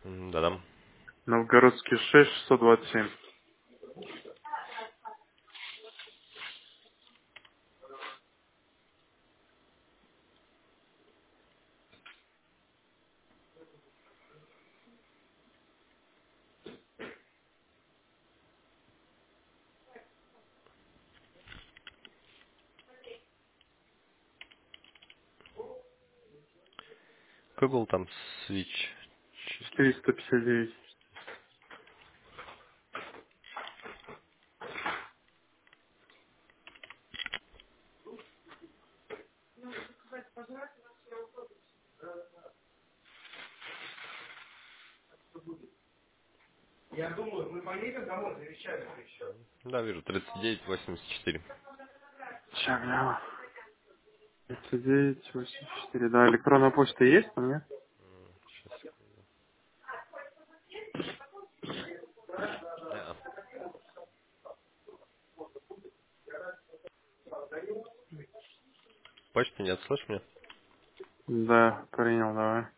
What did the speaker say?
Да-да. Новгородский 6, 627. Какой был там свич? 459. Да, вижу, 39,84. Сейчас гляну. 39, 84. Да, электронная почта есть у меня? Сейчас. Да. Почты не отслышь мне? Да, принял, давай.